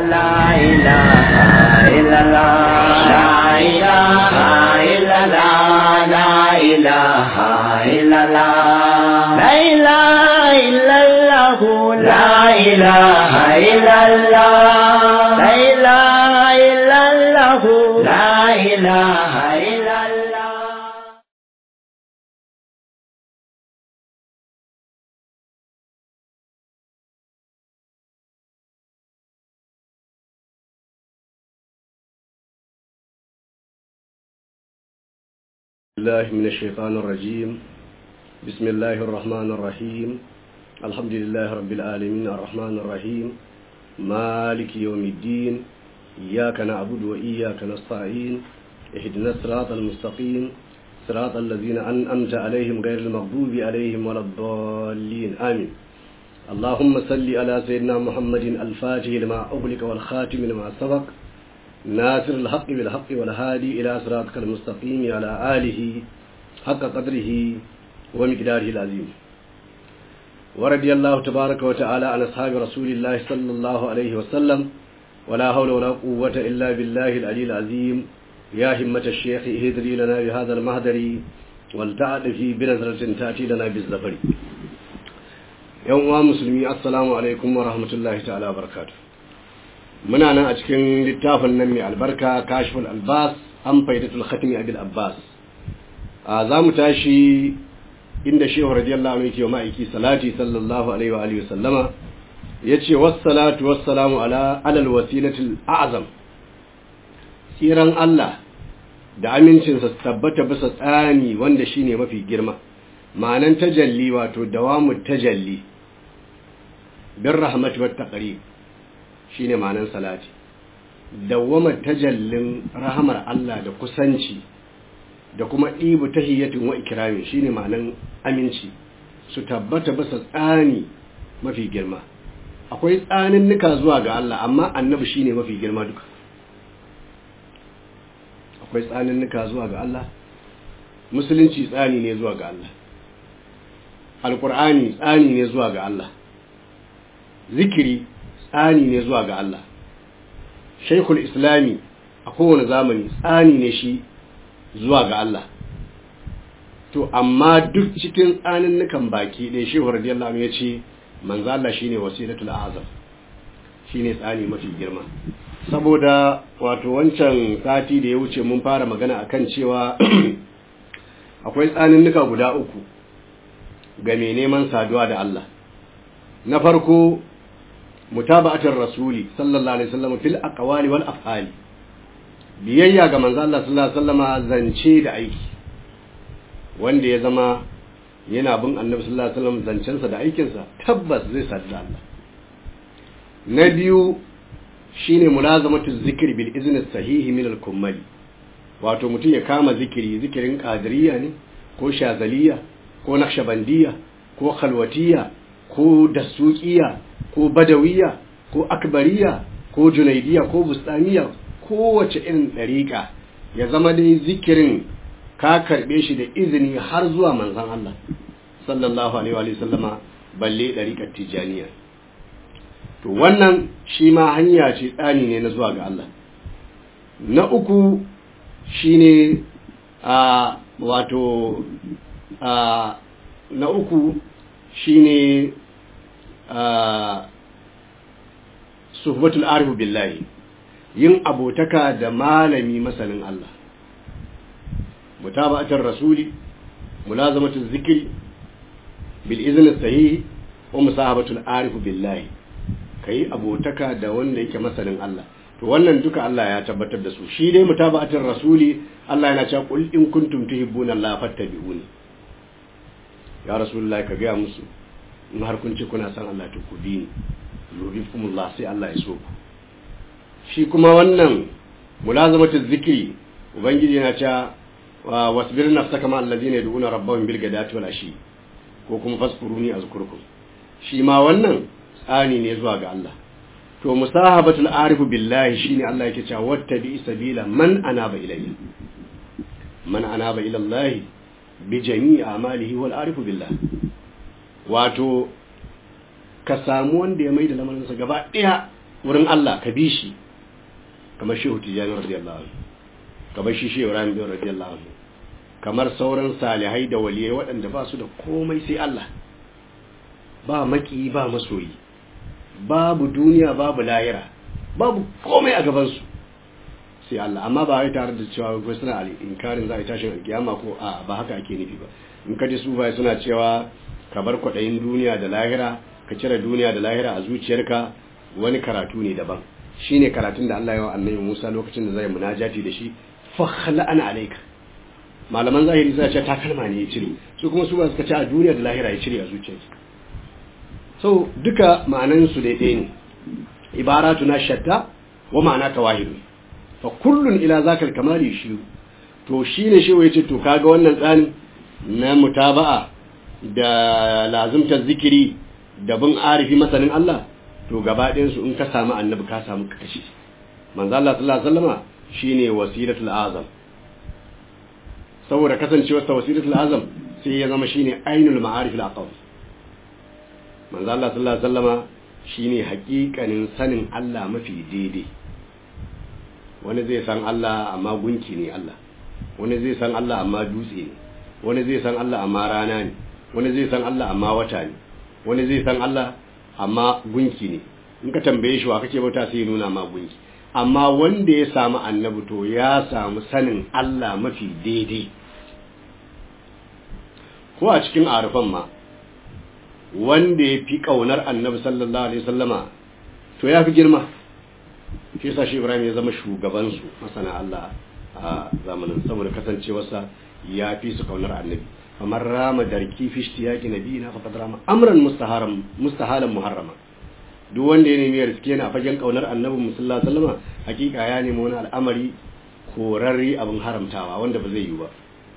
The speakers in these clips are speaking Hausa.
الله من الشيطان الرجيم. بسم الله الرحمن الرحيم. الحمد لله رب العالمين الرحمن الرحيم مالك يوم الدين. إياك نعبد وإياك نستعين. اهدنا الصراط المستقيم صراط الذين أنعمت عليهم غير المغضوب عليهم ولا الضالين آمين. اللهم صل على سيدنا محمد الفاتح لما أغلق والخاتم لما سبق ناصر الحق بالحق والهادي إلى صراطك المستقيم على آله حق قدره ومقداره العظيم. ورضي الله تبارك وتعالى عن أصحاب رسول الله صلى الله عليه وسلم ولا حول ولا قوة إلا بالله العلي العظيم. يا همة الشيخ اهدري لنا بهذا المهدر والتعطفي بنظرة تأتي لنا بالزفر. يوم مسلمي السلام عليكم ورحمة الله تعالى وبركاته. muna nan a cikin littafin nan mai albarka kashful albas an faidatul khatmi abil abbas. Za mu tashi inda shehu radiyallahu anhu yake ma'aiki salati sallallahu alaihi wa alihi wasallama yace wassalatu wassalamu ala alal wasilatil a'zam. Tsiran Allah da amincinsa su tabbata bisa tsani wanda shine mafi girma. Ma'anan tajalli wato dawamu tajalli bir rahmat wat taqrib shine ma'anan salati. Dawwamar tajallin rahamar Allah da kusanci da kuma ɗibu tahiyyatin wa ikrami shine ma'anan aminci su tabbata bisa tsani mafi girma. Akwai tsanin nika zuwa ga Allah amma annabi shine mafi girma duka. Akwai tsanin nika zuwa ga Allah, musulunci tsani ne zuwa ga Allah, alqur'ani tsani ne zuwa ga Allah, zikiri tsani ne zuwa ga Allah, shaikul islami a kowane zamani tsani ne shi zuwa ga Allah. To amma duk cikin tsanin nukan baki ɗaya shehu radiyallahu anhu ya ce manzo Allah shine wasilatul azam, shine tsani mafi girma. Saboda wato wancan sati da ya wuce mun fara magana akan cewa akwai tsanin nuka guda uku ga mai neman saduwa da Allah. Na farko mutaba'atul rasuli sallallahu alaihi wasallam fil aqwali wal af'ali, biyayya ga manzo Allah sallallahu alaihi wasallam zance da aiki. Wanda ya zama yana bin annabi sallallahu alaihi wasallam zancensa da aikinsa tabbas zai sadu da Allah. Na biyu shine mulazamatu zikri bil izni sahihi min al kummali, wato mutum ya kama zikirin qadiriyya ne ko shazaliya ko naqshbandiyya ko khalwatiyya ko dasuqiyya ko badawiyya ko akbariya ko junaidiya ko bustaniya, kowace irin dariƙa ya zama dai zikirin ka karbe shi da izini har zuwa manzon Allah sallallahu alaihi wa sallama, balle dariƙar tijaniya. To wannan shi ma hanya ce tsani ne na zuwa ga Allah. Na uku shine na uku shine suhbatul arif billahi, yin abotaka da malami masanin Allah. mutaba'atul rasuli, mulazamatul zikri bil izni sahih wa musahabatul arif billahi, kai abotaka da wanda yake masanin Allah. To wannan duka Allah ya tabbatar da su. Shi dai mutaba'atul rasuli Allah yana cewa qul in kuntum tuhibbuna Allah fattabi'uni. Ya rasulullahi ka ga musu in har kun ce kuna san Allah to ku bi ni, yuhibbukumullah, sai Allah ya so ku. Shi kuma wannan mulazamatul zikri ubangiji yana cewa wasbir nafsaka ma allazina yad'una rabbahum bil ghadati wal ashi, ko kuma faskuruni azkurkum. Shi ma wannan tsani ne zuwa ga Allah. To musahabatul arifu billahi shine Allah yake cewa wattabi sabila man anaba ilayya, man anaba ila Allah bi jami'i amalihi wal arifu billahi. Wato ka samu wanda ya maida lamarinsa gaba daya wurin Allah ka bi shi kamar Shehu Tijani radiyallahu anhu, kamar shi Shehu Ibrahim radiyallahu anhu, kamar sauran salihai da waliyai waɗanda ba su da komai sai Allah, ba maki ba masoyi, babu duniya babu lahira, babu komai a gabansu sai Allah. Amma ba wai tare da cewa ko suna inkarin za a yi tashin alkiyama ko a ba haka ake nufi ba. In ka ji su bai suna cewa ka bar kwaɗayin duniya da lahira, ka cire duniya da lahira a zuciyarka, wani karatu ne daban. Shine karatun da Allah ya wa annabi Musa lokacin da zai munajati da shi, fa khala'ana alayka. Malaman zahiri suna cewa takalma ne ya cire, su kuma su ba suka ce a duniya da lahira ya cire a zuciyarsa. So duka ma'anan su daidai ne, ibaratuna shatta wa ma'ana tawahidu, fa kullun ila zakal kamali shi. To shine shi yace to kaga wannan tsani na mutaba'a da lazimtar zikiri da bin arifi masanin Allah, to gaba ɗayan su in ka samu annabi ka samu kashi. Manzo Allah sallallahu alaihi wasallama shine wasilatul azam, saboda kasancewar sa wasilatul azam sai ya zama shine ainul ma'arif al-aqam. Manzo Allah sallallahu alaihi wasallama shine hakikanin sanin Allah mafi daidai. Wani zai san Allah amma gunki ne Allah, wani zai san Allah amma dutse ne, wani zai san Allah amma rana ne, wani zai san Allah amma wata ne, wani zai san Allah amma gunki ne. In ka tambaye shi wa kake bauta sai ya nuna ma gunki. Amma wanda ya samu annabi to ya samu sanin Allah mafi daidai. Ko a cikin arifan ma wanda ya fi ƙaunar annabi sallallahu alaihi wasallama to ya fi girma. Shi yasa shi Ibrahim ya zama shugabansu masana Allah a zamanin, saboda kasancewarsa ya fi su ƙaunar annabi. Kamar rama darki fi ishtiyaqi nabiyina faqad rama amran mustahalan muharrama. Duk wanda ya nemi riske na fagen ƙaunar annabi sallallahu alaihi wasallama hakika ya nemi wani al'amari korarri abin haramtawa wanda ba zai yi ba.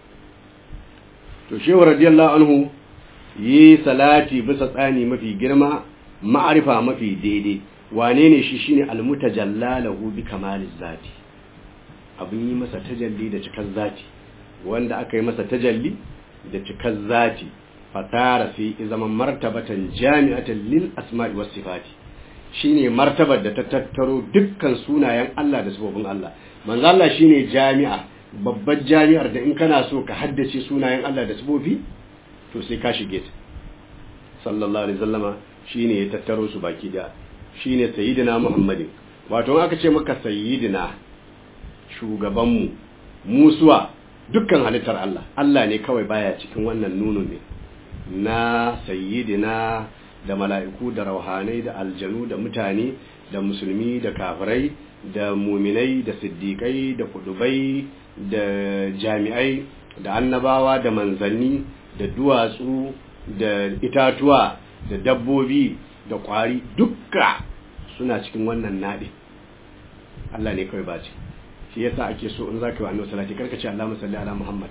To shehu radiyallahu anhu yi salati bisa tsani mafi girma, ma'arifa mafi daidai. Wane ne shi? Shine almutajallalahu bi kamaliz zati, abin yi masa tajalli da cikar zati, wanda aka yi masa tajalli da cikar zati, fatara fi zaman martabatan jami'atan lil asma'i was sifati. Shine martabar da ta tattaro dukkan sunayen Allah da sifofin Allah. Manzo Allah shine jami'a, babbar jami'ar da in kana so ka haddace sunayen Allah da sifofi to sai ka shige ta. Sallallahu alaihi wasallama shine ya tattaro su baki da, shine sayyidina Muhammadin. Wato aka ce maka sayyidina, shugabanmu, musuwa dukkan halittar Allah, Allah ne kawai baya cikin wannan nunun ne na sayyidina, da mala'iku da rauhanai da aljanu da mutane da musulmi da kafirai da muminai da siddiƙai da kudubai da jami'ai da annabawa da manzanni da duwatsu da itatuwa da dabbobi da ƙwari, dukka suna cikin wannan naɗe. Allah ne kawai ba ce. Shi yasa ake so in zaka yi wa annabi salati karka ce Allahumma salli ala Muhammad,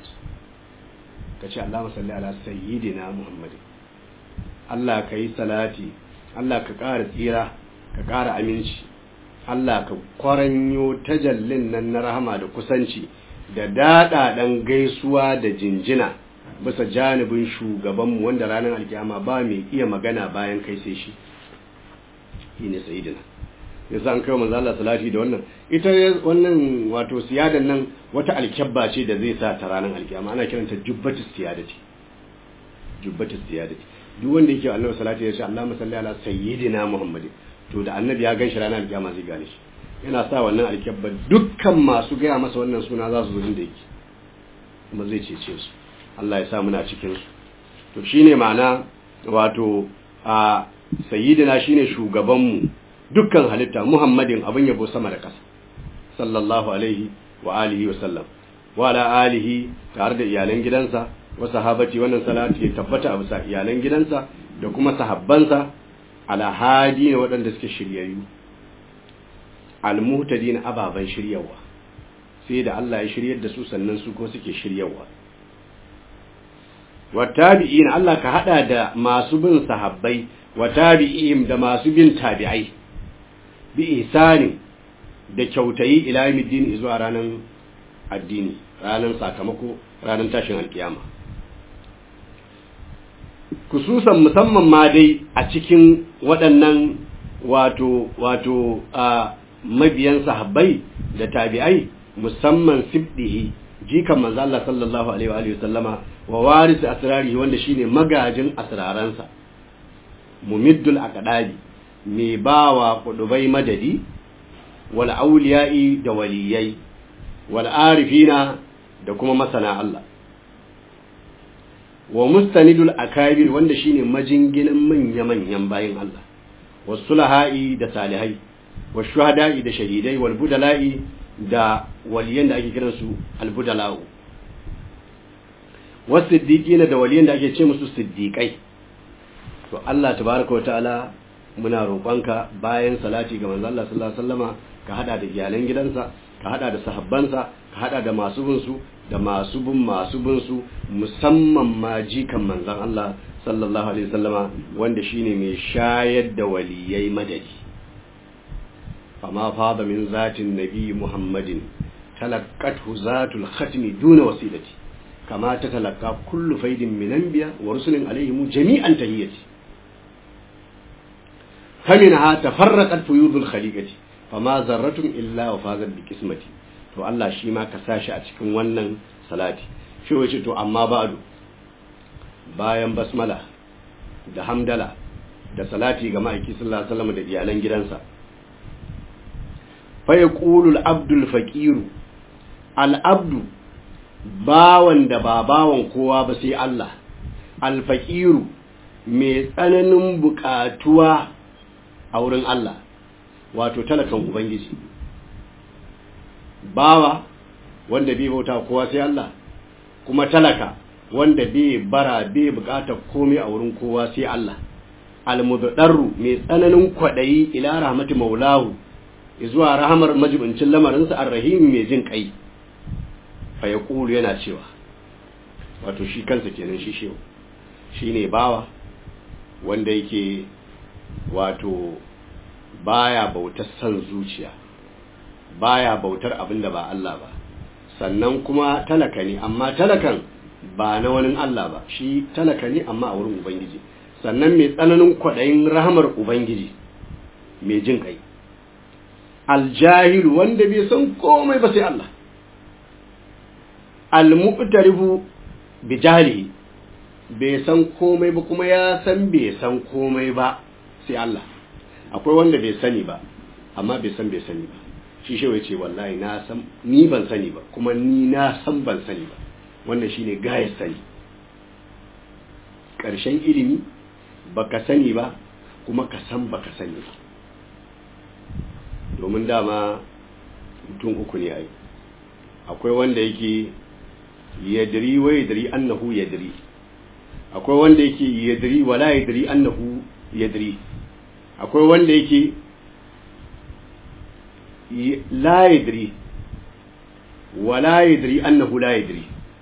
ka ce Allahumma salli ala sayyidina Muhammadin. Allah ka yi salati, Allah ka ƙara tsira, ka ƙara aminci, Allah ka kwaranyo tajallin nan na rahama da kusanci da daɗaɗen gaisuwa da jinjina bisa janibin shugabanmu wanda ranar alkiyama ba mai iya magana bayan kai sai shi. Shi ne sayyidina. Yasa an kai manzo Allah salati da wannan. Ita wannan wato siyadan nan wata alkyabba ce da zai sa ta ranar alkiyama, ana kiranta jubbatus siyadati. Jubbatus siyadati. Duk wanda yake annabi salati ya ce Allahumma salli ala sayyidina Muhammadin, to da annabi ya ganshi ranar alkiyama zai gane shi. Yana sa wannan alkyabba, dukkan masu gaya masa wannan suna za su zo inda yake, kuma zai cece su. Allah ya sa muna cikin su. To shine ma'ana wato a sayyidina shine shugabanmu dukkan halitta, Muhammadin abin yabo sama da ƙasa, sallallahu alaihi wa alihi wa sallam, wa ala alihi tare da iyalan gidansa, wa sahabati. Wannan salati ya tabbata a bisa iyalan gidansa da kuma sahabbansa, ala hadi ne waɗanda suke shiryayyu, almuhtadin ababan shiryawa, sai da Allah ya shiryar da su sannan su ko suke shiryawa. Wa tabi'in, Allah ka hada da masu bin sahabbai, wa tabi'ihim da masu bin tabi'ai, bi ihsani da kyautayi ila yawmiddin, zuwa ranan addini, ranan sakamako, ranan tashin alkiyama. Kususan musamman ma dai a cikin waɗannan wato a mabiyan sahabbai da tabi'ai musamman sibdihi jikan manzo Allah sallallahu alaihi wa alihi wasallama wa waris asrarihi wanda shine magajin asraransa mumiddul aqdabi mai bawa kudubai madadi wal auliya'i da waliyai wal arifina da kuma masana Allah wa mustanidul akabir wanda shine majinginin manya-manyan bayin Allah wasulahai da salihai washuhada'i da shahidai wal budala'i da waliyan da ake kiransu al budala'u wasiddiqina da waliyan da ake ce musu siddiqai. To Allah tabaaraka wa ta'ala muna roƙonka bayan salati ga manzo Allah sallallahu alaihi wasallama ka hada da iyalan gidansa, ka hada da sahabbansa, ka hada da masu bin su da masu bin su musamman ma jikan manzon Allah sallallahu alaihi wasallama wanda shine mai shayar da waliyai madadi. Fama fada min zatin nabi Muhammadin talaqqathu zatul khatmi duna wasilati kama tatalaqqa kullu faidin min anbiya wa rusulin alaihim jami'an tahiyyati faminha tafarraqat fuyudul khaliqati fama zarratun illa wa fazat bi qismati. To Allah shi ma ka sashi a cikin wannan salati. Shi wace to amma ba'du, bayan basmala da hamdala da salati ga ma'aiki sallallahu alaihi wasallam da iyalan gidansa, fa yaqulu al-abdul faqir, al-abdu bawan da ba bawan kowa ba sai Allah, al-faqiru mai tsananin bukatuwa a wurin Allah, wato talakan ubangiji, bawa wanda bai bauta kowa sai Allah, kuma talaka wanda bai bara bai bukatar komai a wurin kowa sai Allah, almuddarru mai tsananin kwadayi ila rahmati maulahu zuwa rahamar majibincin lamarinsa arrahim mai jin kai. Fa yaqulu yana cewa, wato shi kansa kenan shi shehu shine bawa wanda yake wato baya bautar san zuciya, baya bautar abin da ba Allah ba, sannan kuma talaka ne, amma talakan ba na wani Allah ba, shi talaka ne amma a wurin Ubangiji, sannan mai tsananin kwaɗayin rahamar Ubangiji mai jin kai. Aljahilu wanda bai san komai ba sai Allah, almu'tarifu bi jahlihi bai san komai ba kuma ya san bai san komai ba sai Allah. Akwai wanda bai sani ba amma bai san bai sani ba, shi shewa ce wallahi na san ni ban sani ba kuma ni na san ban sani ba. Wannan shine gayar sani, ƙarshen ilimi baka sani ba kuma ka san baka sani ba. Domin dama mutum uku ne ai, akwai wanda yake yadri wa yadri annahu yadri, akwai wanda yake yadri wala yadri annahu yadri, akwai wanda yake la yadri wala yadri annahu la yadri,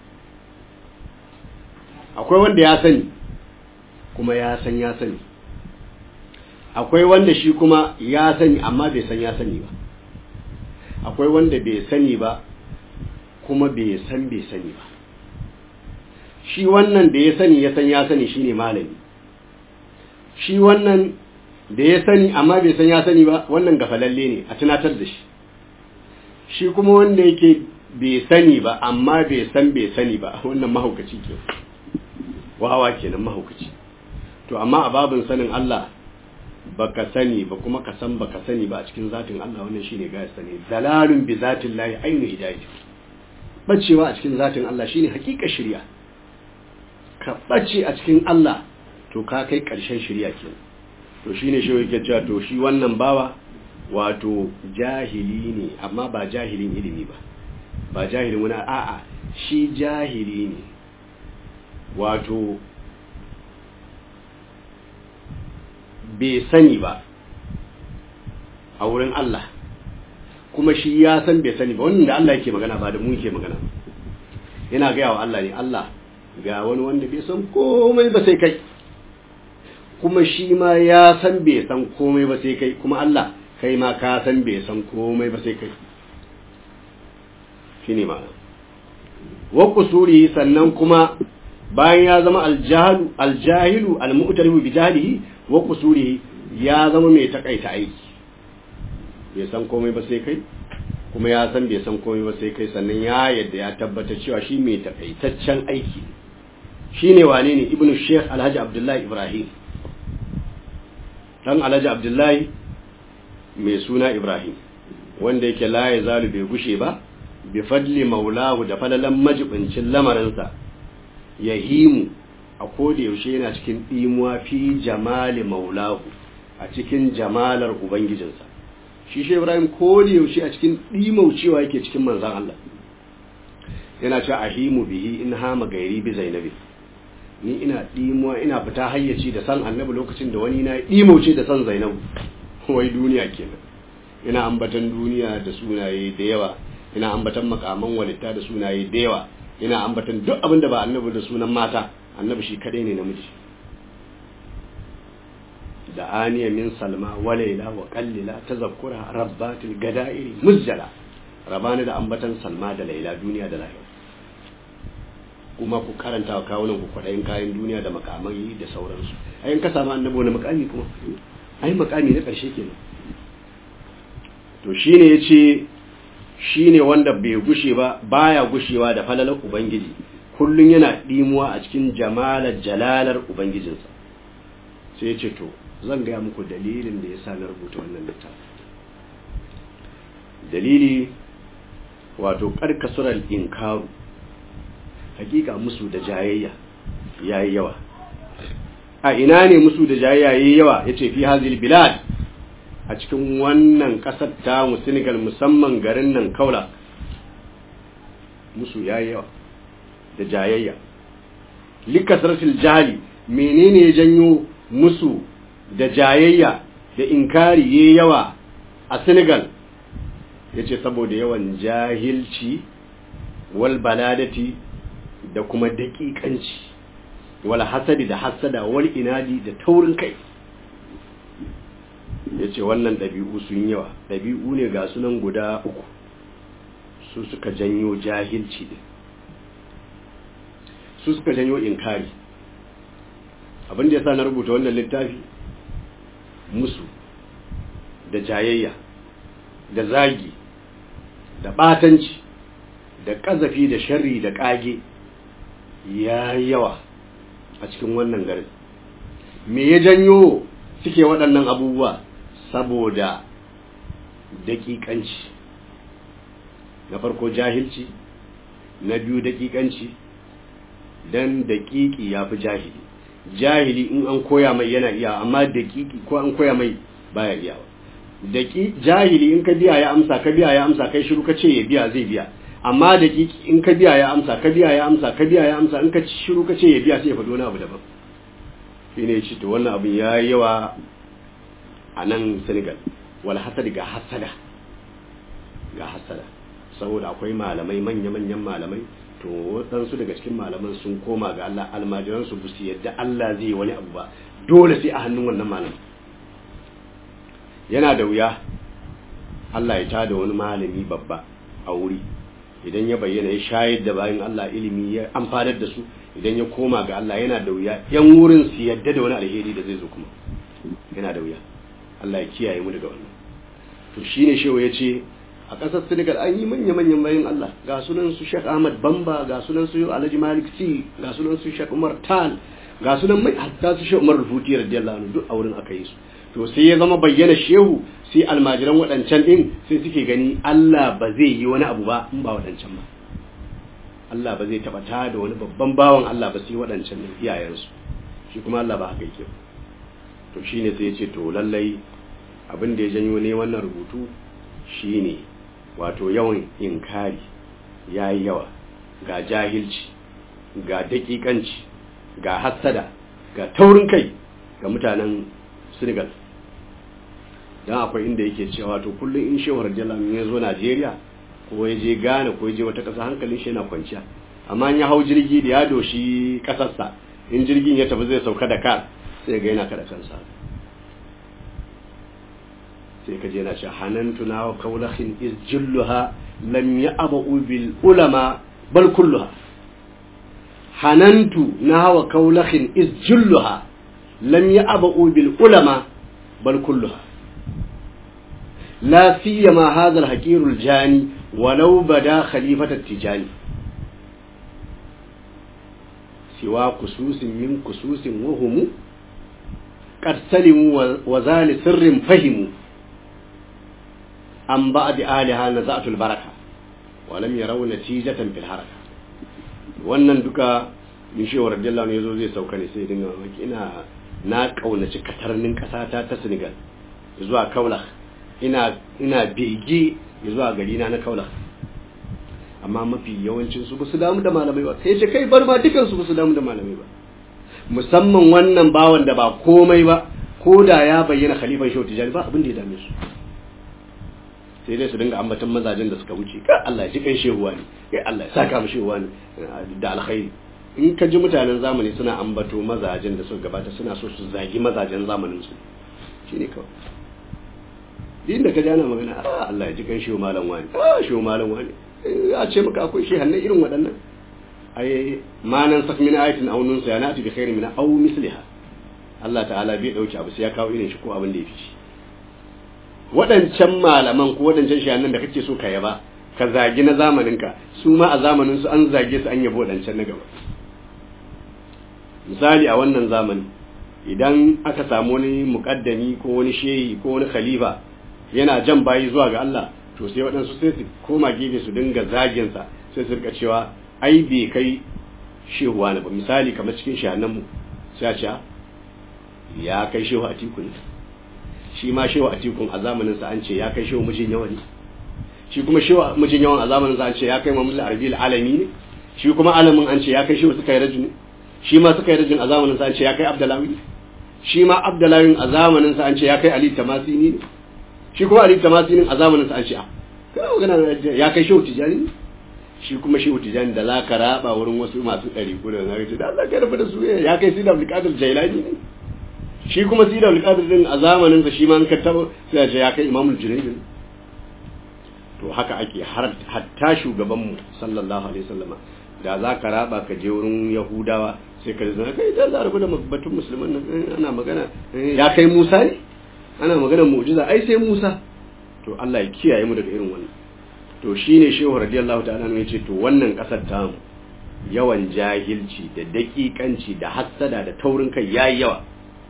akwai wanda ya sani kuma ya san ya sani, akwai wanda shi kuma ya sani amma bai san ya sani ba, akwai wanda bai sani ba kuma bai san bai sani ba. Shi wannan da ya sani ya san ya sani shine malami, shi wannan da ya sani amma bai san ya sani ba wannan gafalalle ne, a tunatar da shi. Shi kuma wanda yake bai sani ba amma bai san bai sani ba wannan mahaukaci ke, wawa kenan mahaukaci. To amma a babin sanin Allah baka sani ba kuma ka san baka sani ba a cikin zatin Allah, wannan shine gaya sani. Dalalun bi zatin lahi ainu hidayati, bacewa a cikin zatin Allah shine hakika shari'a. Ka bace a cikin Allah to ka kai karshen shari'a kenan. To shine shi yake cewa to shi wannan bawa wato jahili ne amma ba jahilin ilimi ba, ba jahilin wani a'a, shi jahili ne wato bai sani ba a wurin Allah, kuma shi ya san bai sani ba. wannan da Allah yake magana ba da mu yake magana, yana gaya wa Allah ne, Allah ga wani wanda bai san komai ba sai kai, kuma shi ma ya san bai san komai ba sai kai, kuma Allah kai ma ka san bai san komai ba sai kai. Shine ma'ana wa kusuri. Sannan kuma bayan ya zama aljahilu almu'tarifu bi jahlihi wa kusuri, ya zama mai takaita aiki, bai san komai ba sai kai, kuma ya san bai san komai ba sai kai, sannan ya yadda ya tabbata cewa shi mai takaitaccen aiki. Shine wane ne? Ibnu Sheikh Alhaji Abdullahi Ibrahim, dan Alhaji Abdullahi mai suna Ibrahim, wanda yake la ya zalu bai gushe ba bi fadli maulahu, da falalan majibincin lamarinsa, yahimu a koda yaushe yana cikin dimuwa fi jamali maulahu, a cikin jamalar ubangijinsa. Shi Sheikh Ibrahim koda yaushe a cikin dimaucewa yake cikin manzon Allah, yana cewa ahimu bihi in hama gairi bi zainabi, ni ina dimuwa ina fita hayyaci da san annabi lokacin da wani na dimauce da san Zainabu. Wai duniya kenan, ina ambatan duniya da sunaye da yawa, ina ambatan makaman walitta da sunaye da yawa, ina ambatan duk abin da ba annabi da sunan mata, annabi shi kadai ne namiji. da aniya min salma wa laila wa qallila tazakkura rabbatil gadairi muzjala, rabani da ambatan salma da laila duniya da lahira. Kuma ku karanta wa kawunan ku kwadayin kayan duniya da makamai da sauransu. Ayin ka samu annabi wani makami kuma ai makami na karshe kenan. To shine yace shine wanda bai gushe ba, baya gushewa da falalar ubangiji, kullun yana dimuwa a cikin jamalar jalalar ubangijinsa. Sai yace to zan ga muku dalilin da yasa na rubuta wannan littafi. Dalili wato karkasural inkaru, hakika musu da jayayya yayi yawa. A ina ne musu da jayayya yayi yawa? Yace fi hazil bilad, a cikin wannan kasar ta mu Senegal, musamman garin nan Kaula, musu yayi yawa da jayayya. Likasratil jahili, menene ya janyo musu da jayayya da inkari yayi yawa a Senegal? Yace saboda yawan jahilci wal baladati da kuma daƙiƙanci, wal hasadi da hasada, wal inadi da taurin kai. Yace wannan ɗabi'u sun yawa, ɗabi'u ne ga sunan guda uku, su suka janyo jahilci din, su suka janyo inkari. Abin da yasa na rubuta wannan littafi, musu da jayayya da zagi da batanci da ƙazafi da sharri da ƙage ya yawa a cikin wannan garin. Me ya janyo suke waɗannan abubuwa? Saboda daƙiƙanci. Na farko jahilci, na biyu daƙiƙanci, dan daƙiƙi ya fi jahili. Jahili in an koya mai yana iya, amma daƙiƙi ko an koya mai baya iya. Jahili in ka biya ya amsa, ka biya ya amsa, kai shiru ka ce ya biya zai biya. Amma daƙiƙi in ka biya ya amsa, ka biya ya amsa, ka biya ya amsa, in ka shiru ka ce ya biya sai ya faɗo wani abu daban. Shi ne ce to wannan abin ya yi yawa a nan Senegal. Wal hasadi, ga hasada, ga hasada, saboda akwai malamai, manya-manyan malamai, to waɗansu daga cikin malaman sun koma ga Allah, almajiransu ba su yadda Allah zai yi wani abu ba, dole sai a hannun wannan malam. Yana da wuya Allah ya tada wani malami babba a wuri, idan ya bayyana ya shayar da bayan Allah ilimi, ya amfanar da su, idan ya koma ga Allah yana da wuya yan wurin su yadda da wani alheri da zai zo kuma. Yana da wuya. Allah ya kiyaye mu daga wannan. To shine shehu yace a ƙasar Senegal an yi manya-manyan bayan Allah, ga sunan su Sheikh Ahmad Bamba, ga sunan su Alhaji Malik Sy, ga sunan su Sheikh Umar Tal, ga sunan mai hatta su Sheikh Umar Rufuti radiyallahu anhu, duk a wurin aka yi su. To sai ya zama bayyana shehu, sai almajiran waɗancan ɗin sai suke gani Allah ba zai yi wani abu ba in ba waɗancan ba. Allah ba zai taɓa ta da wani babban bawan Allah ba sai waɗancan ɗin iyayensu, shi kuma Allah ba haka yake. To shi ne sai ya ce to lallai abin da ya janyo ne wannan rubutu shi ne wato yawan inkari ya yi yawa, ga jahilci, ga daƙiƙanci, ga hassada, ga taurin kai ga mutanen Senegal. Dan akwai inda yake cewa to kullum in shehu radiyallahu ya zo Najeriya ko ya je Ghana ko ya je wata ƙasa, hankalin shi yana kwanciya, amma in ya hau jirgi da ya doshi ƙasarsa, in jirgin ya tafi zai sauka da kar, sai ga yana kada kansa, sai ka je yana cewa hanantu na wa kaulahin iz julluha lam ya'abu bil ulama bal kulluha. Hanantu na wa kaulahin iz julluha lam ya'abu bil ulama bal kulluha la siyama hadha al-haqir al-jani walau bada khalifat at-tijani siwa kususin min kususin wa hum qad salimu wa zal sirrin fahimu an ba'd aliha naza'atul baraka wa lam yaraw natijatan fil haraka. Wannan duka min shehu radiyallahu anhu yazo zai sauka ne sai dinga maki na kaunaci katarnin kasata ta Senegal zuwa Kaolack, ina bege zuwa gari na Kaolack, amma mafi yawancin su basu damu da malamai ba. Sai ce kai bar ma dukan su basu damu da malamai ba, musamman wannan bawan da ba komai ba, ko da ya bayyana khalifan shehu Tijani ba abin da ya dame su, sai dai su dinga ambaton mazajen da suka wuce, kai Allah ya ji kan shehuwa ne, kai Allah ya saka mu shehuwa ne da alkhairi. In ka ji mutanen zamani suna ambato mazajen da suka gabata, suna so su zagi mazajen zamanin su, shine kawai. Din da ka ji ana magana Allah ya ji kan shehu malam wani, shehu malam wani, a ce maka akwai shehannan irin waɗannan. Ai manan sak min ayatin aw nun sayanati bi khairin min aw misliha. Allah ta'ala bai dauki abu sai ya kawo irin shi ko abin da ya fi shi. Waɗancan malaman ko waɗancan shehannan da kake so ka yaba, ka zagi na zamaninka, su ma a zamanin su an zage su an yabo waɗancan na gaba. Misali a wannan zamani idan aka samu wani muƙaddami ko wani shehi ko wani khalifa yana jan bayi zuwa ga Allah, to sai waɗansu sai su koma gefe su dinga zaginsa, sai su rika cewa ai bai kai shehuwa na ba. Misali kamar cikin shehannanmu sai a ce ya kai shehu Atiku ne, shi ma shehu Atikun a zamaninsa an ce ya kai shehu mijin yawa ne, shi kuma shehu mijin yawan a zamaninsa an ce ya kai Muhammad al-Arabi al-Alami ne, shi kuma alamin an ce ya kai shehu suka yi rajin ne, shi ma suka yi rajin a zamaninsa an ce ya kai Abdullahi ne, shi ma Abdullahi a zamaninsa an ce ya kai Ali Tamasini ne, shi kuma Ali Tamasinin a zamaninsa an ce kai magana ya kai shehu Tijani, shi kuma shehu Tijani da za ka raba wurin wasu masu ɗari kudu da zaka ce da Allah ka rabu da su ya kai Sidi Abdul Qadir Jailani ne, shi kuma Sidi Abdul Qadir din a zamaninsa shi ma an ka taba sai ya ce ya kai Imamul Junayd ne. To haka ake hatta shugabanmu sallallahu alaihi wasallama da za ka raba ka je wurin Yahudawa sai ka zana kai da Allah rabu da batun musulman nan ana magana ya kai Musa ne, ana magana mu'jiza ai sai Musa. To Allah ya kiyaye mu daga irin wannan. To shine shehu radiyallahu ta'ala ne yace to wannan kasar ta mu yawan jahilci da dakikanci da hassada da taurin kai yayi yawa.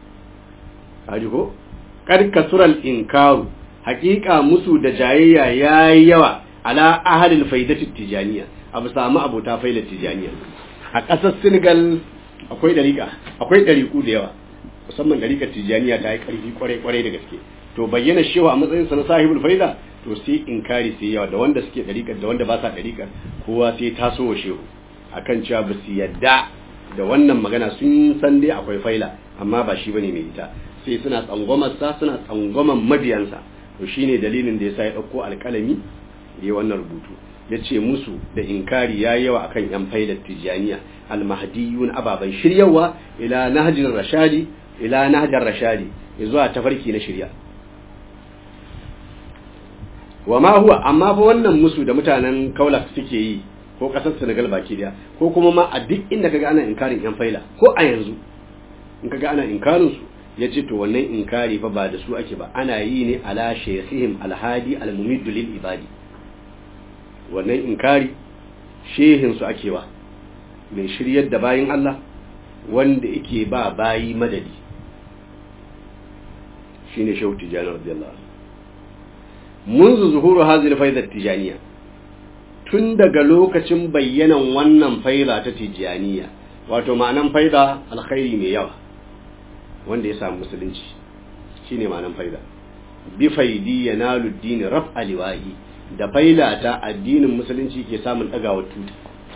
Kaji ko kad kasural inkaru, haqiqa musu da jayayya yayi yawa ala ahlil faidati tijaniya, abu samu abota faidati tijaniya. A kasar Senegal akwai dariku da yawa, musamman dariƙar tijaniya ta yi ƙarfi kwarai da gaske. To bayyana shehu a matsayin sa na sahibul faida, to sai inkari sai yawa da wanda suke dariƙar da wanda ba sa dariƙar, kowa sai taso wa shehu akan cewa ba su yadda da wannan magana, sun san dai akwai faila amma ba shi bane mai ita, sai suna tsangwamar sa, suna tsangwaman mabiyansa. To shine dalilin da yasa ya dauko alƙalami yayin wannan rubutu, yace musu da inkari yayi yawa akan yan faidar tijaniya al-mahdiyun, ababan shiryawa ila nahjir rashadi zuwa tafarki na shirya. Wa ma huwa, amma fa wannan musu da mutanen Kaolack suke yi ko kasar Senegal baki daya, ko kuma ma a duk inda kaga ana inkarin yan faila, ko a yanzu in kaga ana inkarin su, yace to wannan inkari fa ba da su ake ba, ana yi ne ala shaykhihim al-hadi al-mumid lil ibadi. Wannan inkari shehin su ake wa, mai shiryar da bayin Allah wanda yake ba bayi madadi, shine Shehu Tijani radiyallahu anhu. منذ ظهور هذه الفيضة التجانية, tun daga lokacin bayyanan wannan faida ta tijaniya, wato ma'anan faida alkhairi mai yawa wanda ya samu musulunci, shine ma'anan faida. Bi faidi yanalu ad-din raf'a liwa'i, da faida ta addinin musulunci ke samun dagawar tuta.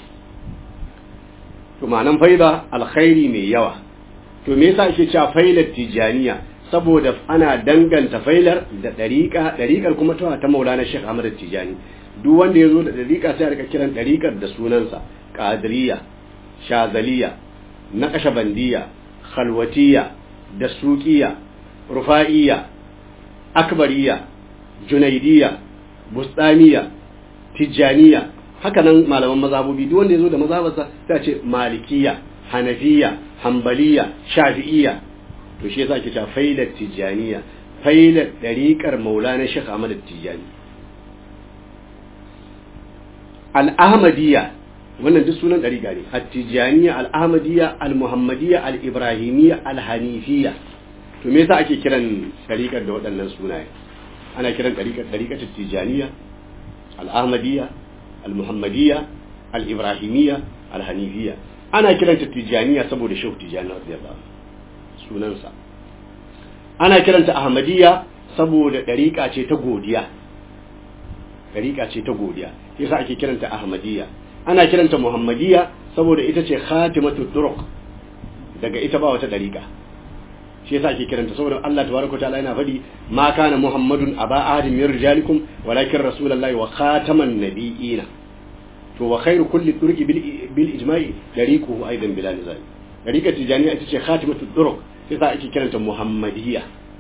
To ma'anan faida alkhairi mai yawa. To me yasa ake cewa faidar tijaniya? Saboda ana danganta failar da ɗariƙar kuma ta Maulana Sheikh Ahmad Tijani. Duk wanda ya zo da ɗariƙa sai a rika kiran ɗariƙar da sunansa: Qadiriyya, Shazaliyya, Naqshbandiyya, Khalwatiyya, Dasuqiyya, Rufa'iyya, Akbariyya, Junaydiyya, Bustaniyya, Tijaniyya. Haka nan malaman mazhabobi duk wanda ya zo da mazhabarsa sai a ce Malikiyya, Hanafiyya, Hanbaliyya, Shafi'iyya. To shi yasa ake cewa faidar tijaniya failar ɗariƙar maulana Sheikh Ahmad Tijani. Al-Ahmadiyya wannan duk sunan ɗariƙa ne, At-Tijaniyya, Al-Ahmadiyya, Al-Muhammadiyya, Al-Ibrahimiyya, Al-Hanifiyya. To me yasa ake kiran ɗariƙar da waɗannan sunaye? Ana kiran ɗariƙar Tijaniyya, Al-Ahmadiyya, Al-Muhammadiyya, Al-Ibrahimiyya, Al-Hanifiyya. Ana kiranta Tijaniyya saboda Sheikh Tijani radiyallahu anhu sunansa. Ana kiranta Ahmadiyya saboda ɗariƙa ce ta godiya. Ɗariƙa ce ta godiya. Yasa ake kiranta Ahmadiyya. Ana kiranta Muhammadiyya saboda ita ce khatimatu turuq. Daga ita ba wata ɗariƙa. Shi yasa ake kiranta saboda Allah tabaraka ta'ala yana faɗi ma kana Muhammadun aba ahadin min rijalikum walakin rasulullahi wa khataman nabiyina. To wa khairu kulli turuqi bil ijma'i dariquhu aidan bila nizal. Ɗariƙar Tijaniyya ita ce khatimatu turuq. Yasa ake kiranta Muhammadiyya.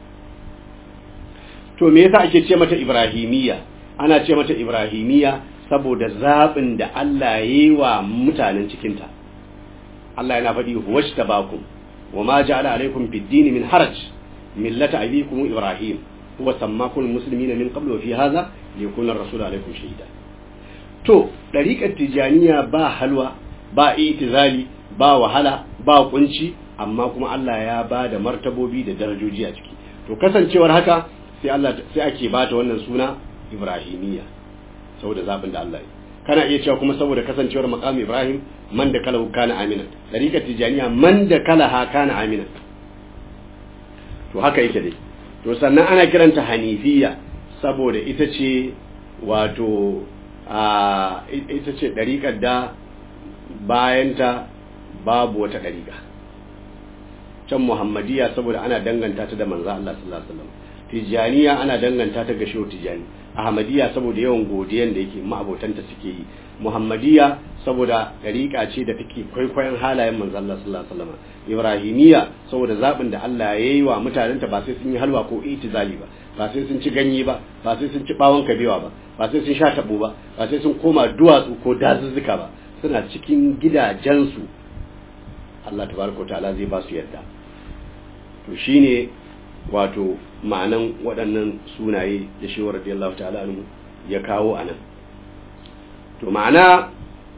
To me yasa ake ce mata Ibrahimiyya? Ana ce mata Ibrahimiyya saboda zaɓin da Allah ya yi wa mutanen cikinta. Allah yana faɗi wajtabakum wa ma ja'ala alaykum fid din min haraj millata abikum Ibrahim huwa sammakum muslimina min qablu wa fi hadha liyakuna ar-rasul alaykum shahida. To ɗariƙar Tijaniyya ba halwa, ba itizali, ba wahala, ba kunci, amma kuma Allah ya ba da martabobi da darajoji a ciki. To kasancewar haka sai ake bata wannan suna Ibrahimiyya saboda zabin da Allah ya. Kana iya cewa kuma saboda kasancewar maqam Ibrahim man da kala kana aminan. Dariqat Tijaniyya man da kala ha kana aminan. To haka yake dai. To sannan ana kiranta Hanifiyya saboda ita ce wato ita ce dariqar da bayanta babu wata dariqa. Can Muhammadiyya saboda ana danganta ta da manzo Allah sallallahu alaihi wasallam. Tijaniyya ana danganta ta ga Shehu Tijani. Ahmadiyya saboda yawan godiyan da yake ma'abotanta suke yi. Muhammadiyya saboda dariƙa ce da take kwaikwayon halayen manzo Allah sallallahu alaihi wasallam. Ibrahimiyya saboda zabin da Allah ya yi wa mutanenta ba sai sun yi halwa ko itizali ba sai sun ci ganye ba sai sun ci bawon kabewa ba sai sun sha tabo ba sai sun koma duwatsu ko dazuzzuka ba, suna cikin gidajensu Allah tabaraka ta'ala zai ba su yadda. To shine wato ma'anan waɗannan sunaye da shi radiyallahu ta'ala anhu ya kawo anan. To ma'ana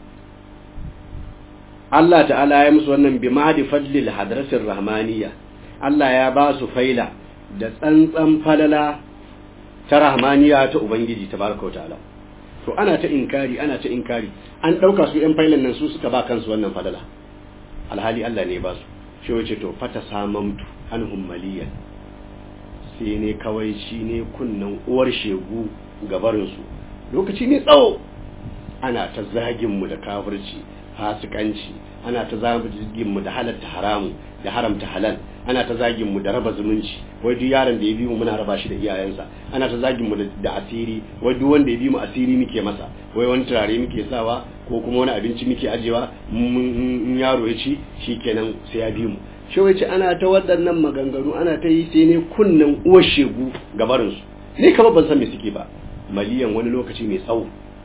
Allah ta'ala ya musu wannan bi mahdi fadlil hadratir rahmaniyya. Allah ya ba su faila da tsantsan falala ta rahmaniyya ta ubangiji tabaraka ta'ala. To ana ta inkari an dauka su yan failan nan su suka ba kansu wannan falala, alhali Allah ne ba su. Shi wace to fata samamtu anhum maliyan, sai ne kawai shi ne kunnan uwar shegu gabarinsu. Lokaci ne tsawo ana ta zaginmu da kafirci, fasikanci, ana ta zaginmu da halatta haramu da haramta halal, ana ta zaginmu da raba zumunci, wai duk yaron da ya bi mu muna raba shi da iyayensa, ana ta zaginmu da asiri, wai duk wanda ya bi mu asiri muke masa, wai wani turare muke sawa ko kuma wani abinci muke ajewa, mun yaro ya ci shikenan sai ya bi mu. Shi wace ana ta waɗannan maganganu ana ta yi sai ne kunnen uwar shegu gabarinsu. Ni kama ban san me suke ba, maliyan wani lokaci mai tsawo.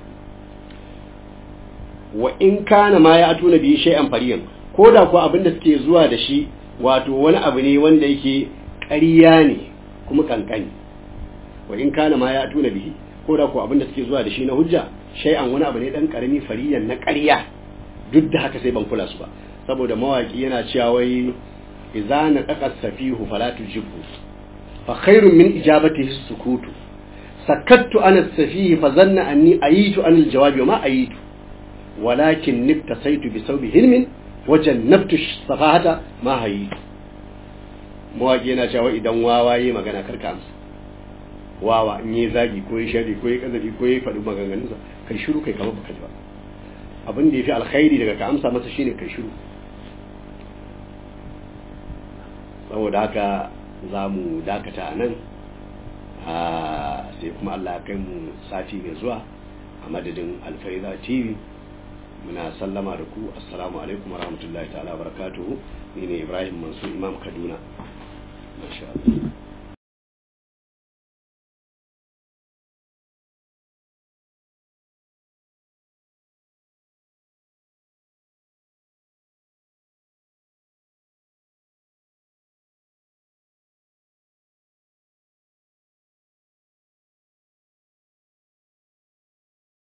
Wa in kana ma ya atuna bi shay'an fariyan, ko da ko abin da suke zuwa da shi wato wani abu ne wanda yake ƙarya ne kuma kankani. Wa in kana ma ya atuna bihi, ko da ko abin da suke zuwa da shi na hujja shay'an wani abu ne dan karami fariyan na ƙarya, duk da haka sai ban kula su ba. Saboda mawaki yana cewa wai idza naqas safihu fala tujibu fa khairun min ijabatihi sukutu sakattu ana safihi fa zanna anni ayitu an aljawabi wa ma ayitu walakin nibtasaitu bi sawbi hilmin wa jannabtu safahata ma hayitu. Mawaki yana cewa idan wawa yayi magana karka amsa. Wawa in yi zagi ko yi shari ko yi kazafi ko yi faɗi maganganunsa kai shiru kai kamar baka ji ba. Abin da yafi alkhairi daga ka amsa masa shine kai shiru. Saboda haka za mu dakata a nan, sai kuma Allah ya kai mu sati mai zuwa. A madadin Alfaida TV muna sallama da ku, assalamu alaikum wa rahmatullahi ta'ala wa barakatuhu. Ni ne Ibrahim Mansur Imam Kaduna. Masha Allah.